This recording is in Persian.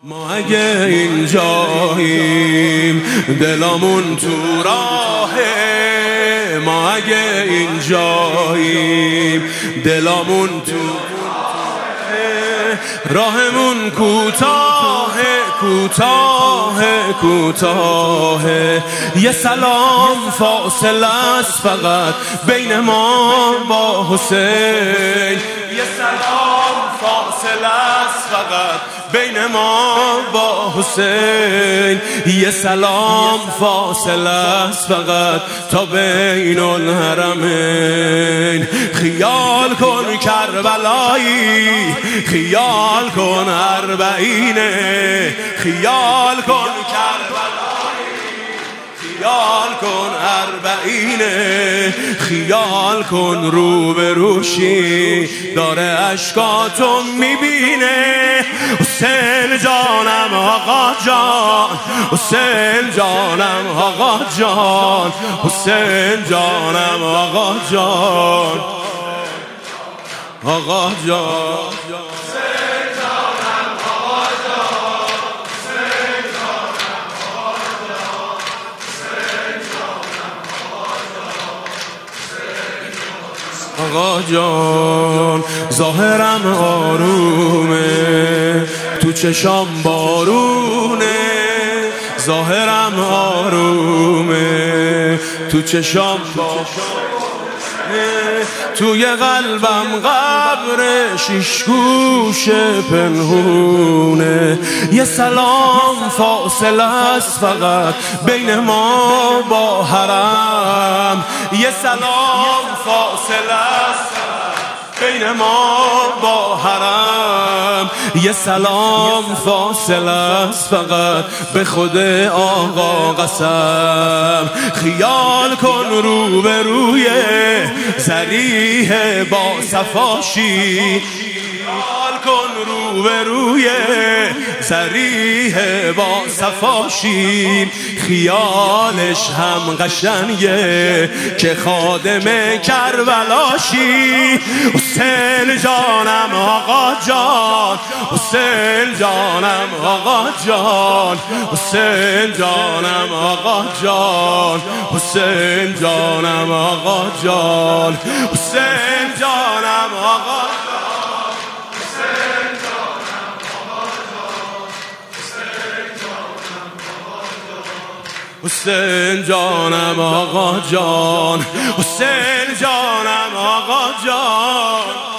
ما اگه اینجاییم دلمون تو راهه، ما اگه اینجاییم دلمون تو راهمون کوتاهه کوتاهه کوتاهه. یه سلام فاصله است فقط بین ما با حسین، یه سلام فاصله است فقط بین ما با حسین، یه سلام فاصله است فقط تا بین الحرمین. خیال کن کربلایی، خیال کن اربعینه، خیال کن کربلایی، خیال کن اربعینه، خیال کن روبروشی داره اشکاتو میبینه. حسین جانم آقا جان، حسین جانم آقا جان، حسین جانم آقا جان، آقا جان. آقا جان ظاهرم آرومه، تو چشام بارونه، ظاهرم آرومه، تو چشام بارونه، توی قلبم قبر شیش گوش پنهونه. یه سلام فاصله است فقط بین ما با حرم، یه سلام فاصله است بین ما با حرم، یه سلام فاصله است فقط به خود آقا قسم. خیال کن روبروی ذریح با صفاشی، خیال کن روبروی ذریح با صفاشی، خیالش هم قشنگه که خادم کربلاشی. حسین جانم آقا جان، حسین جانم آقا جان، حسین جانم آقا جان، حسین جانم آقا جان، حسین جانم آقا جان، حسین جانم آقا جان، حسین جانم آقا جان.